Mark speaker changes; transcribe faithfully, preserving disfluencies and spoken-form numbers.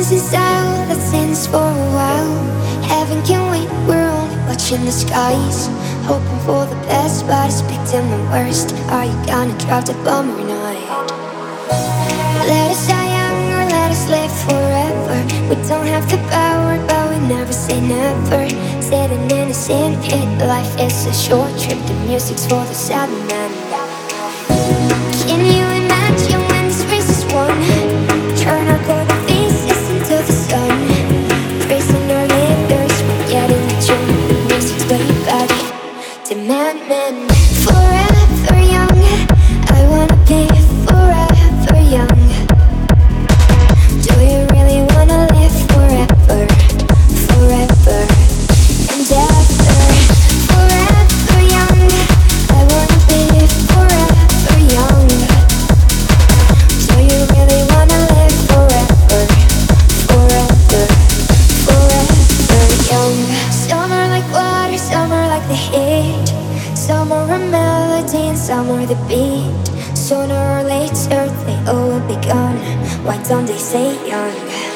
Speaker 1: is a style that stands for a while. Heaven can wait, we're only watching the skies, hoping for the best, but it's expecting the worst. Are you gonna drop the bomb or not? Let us die young or let us live forever. We don't have the power, but we never say never. Sitting in the sand pit, life is a short trip. The music's for the sad man. Can you imagine when this race is won? Turn our golden faces into the sun, praising our leaders, forgetting the tune. The music's way back to madman. Forever young, I wanna be forever young. Do you really wanna live forever, forever and ever? Forever young, I wanna be forever young. Do you really wanna live forever, forever, forever young? Some are like water, some are like the heat, some are a melody and some are the beat. Sooner or later they all will be gone. Why don't they stay young?